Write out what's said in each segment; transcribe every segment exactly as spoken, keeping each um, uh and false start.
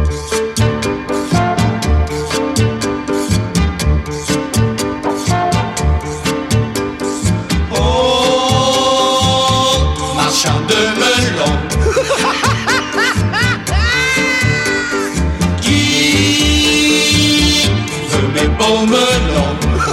Marchand de melon qui veut mes beaux melons.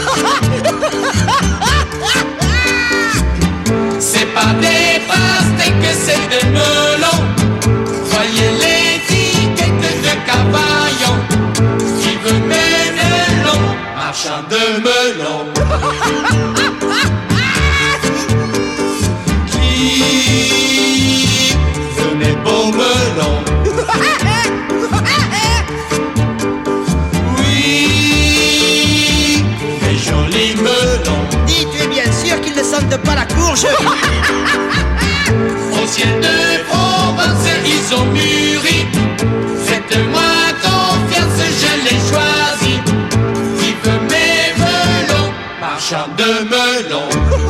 C'est pas des pastèques que c'est des melons. Voyez l'étiquette de Cavaillon qui veut mes melons. Marchand de melon beau melon. Oui, des jolis melons. Dis, tu es bien sûr qu'ils ne sentent pas la courge? Au ciel de Provence, ils ont mûri. Faites-moi confiance, je les choisis. Qui veut mes melons? Marchand de melons.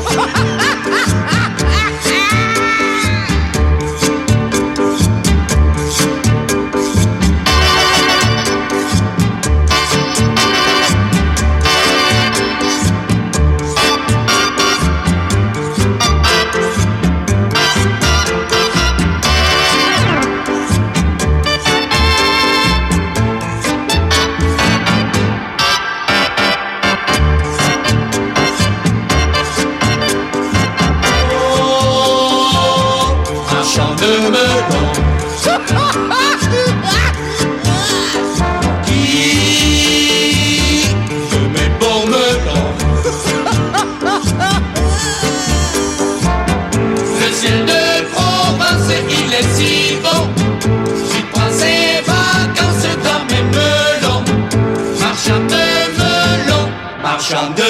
De melon qui veut mes beaux melons. Le ciel de Provence, il est si bon. Il prend ses vacances dans mes melons. Marchand de melons, marchand de